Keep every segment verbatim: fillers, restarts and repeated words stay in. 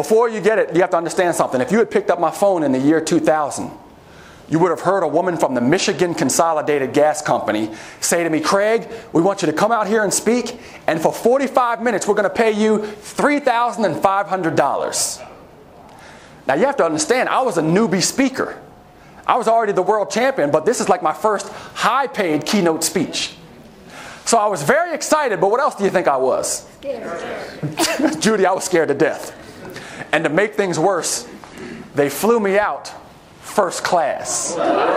before you get it, you have to understand something. If you had picked up my phone in the year two thousand, you would have heard a woman from the Michigan Consolidated Gas Company say to me, Craig, we want you to come out here and speak, and for forty-five minutes, we're going to pay you three thousand five hundred dollars. Now, you have to understand, I was a newbie speaker. I was already the world champion, but this is like my first high-paid keynote speech. So I was very excited, but what else do you think I was? Scared. Judy, I was scared to death. And to make things worse, they flew me out first class.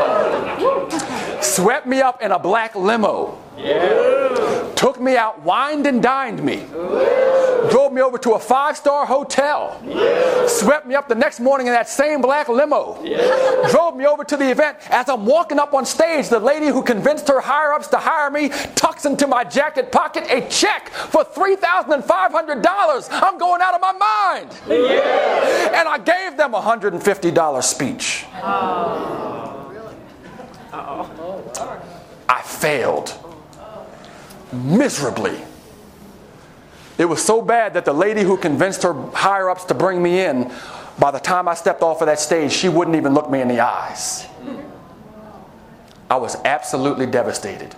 Swept me up in a black limo. Yeah. Took me out, wined and dined me. Drove me over to a five-star hotel. Yeah. Swept me up the next morning in that same black limo. Yeah. Drove me over to the event. As I'm walking up on stage, the lady who convinced her higher-ups to hire me tucks into my jacket pocket a check for three thousand five hundred dollars. I'm going out of my mind. Yeah. And I gave them a one hundred fifty dollars speech. Oh. Really? Uh-oh. I failed. Miserably. It was so bad that the lady who convinced her higher-ups to bring me in, by the time I stepped off of that stage, she wouldn't even look me in the eyes. I was absolutely devastated.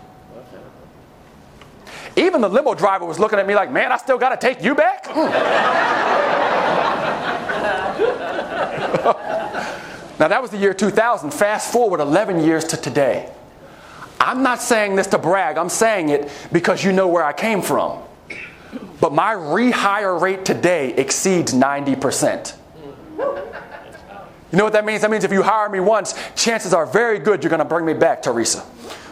Even the limo driver was looking at me like, man, I still got to take you back? Hmm. Now, that was the year two thousand. Fast forward eleven years to today. I'm not saying this to brag. I'm saying it because you know where I came from. But my rehire rate today exceeds ninety percent. You know what that means? That means if you hire me once, chances are very good you're going to bring me back, Teresa.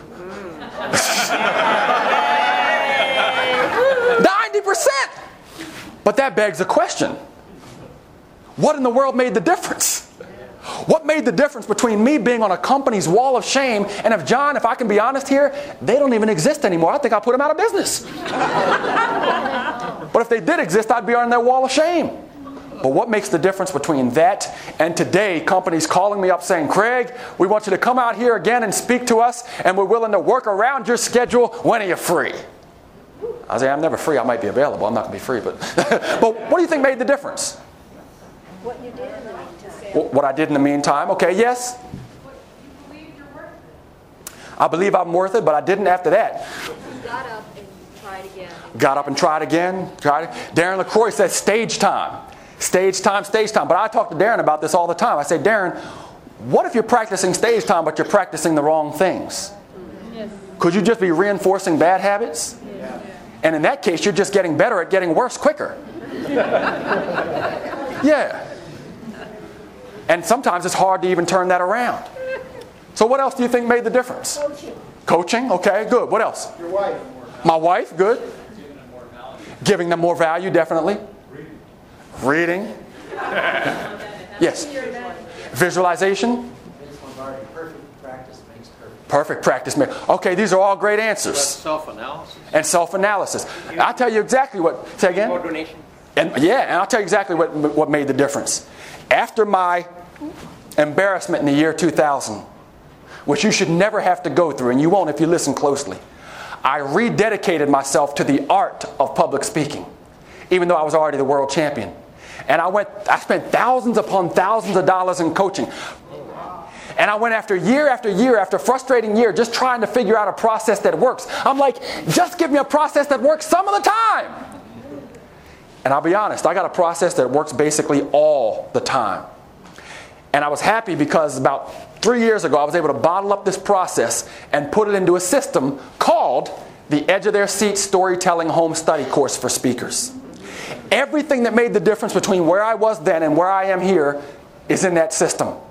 ninety percent! But that begs a question. What in the world made the difference? What made the difference between me being on a company's wall of shame and if, John, if I can be honest here, they don't even exist anymore. I think I'll put them out of business. But if they did exist, I'd be on their wall of shame. But what makes the difference between that and today, companies calling me up saying, Craig, we want you to come out here again and speak to us, and we're willing to work around your schedule. When are you free? I say, I'm never free. I might be available. I'm not going to be free. But, but what do you think made the difference? What you did in the meantime. What I did in the meantime. Okay, yes? You believed you're worth it. I believe I'm worth it, but I didn't after that. You got up and tried again. Got up and tried again. Tried. Darren LaCroix said stage time. Stage time, stage time. But I talk to Darren about this all the time. I say, Darren, what if you're practicing stage time, but you're practicing the wrong things? Yes. Could you just be reinforcing bad habits? Yeah. And in that case, you're just getting better at getting worse quicker. Yeah. And sometimes it's hard to even turn that around. So what else do you think made the difference? Coaching. Coaching, okay, good. What else? Your wife. My wife, good. Giving them more value. Giving them more value, definitely. Reading. Reading. Yes. Visualization. Perfect practice makes perfect. Perfect practice makes. Okay, these are all great answers. Self-analysis. And self-analysis. I'll tell you exactly what. Say again. Coordination. And yeah, and I'll tell you exactly what what made the difference. After my embarrassment in the year two thousand, which you should never have to go through, and you won't if you listen closely, I rededicated myself to the art of public speaking, even though I was already the world champion. And I went, I spent thousands upon thousands of dollars in coaching. And I went after year after year after frustrating year just trying to figure out a process that works. I'm like, just give me a process that works some of the time. And I'll be honest, I got a process that works basically all the time. And I was happy because about three years ago, I was able to bottle up this process and put it into a system called the Edge of Their Seat Storytelling Home Study Course for Speakers. Everything that made the difference between where I was then and where I am here is in that system.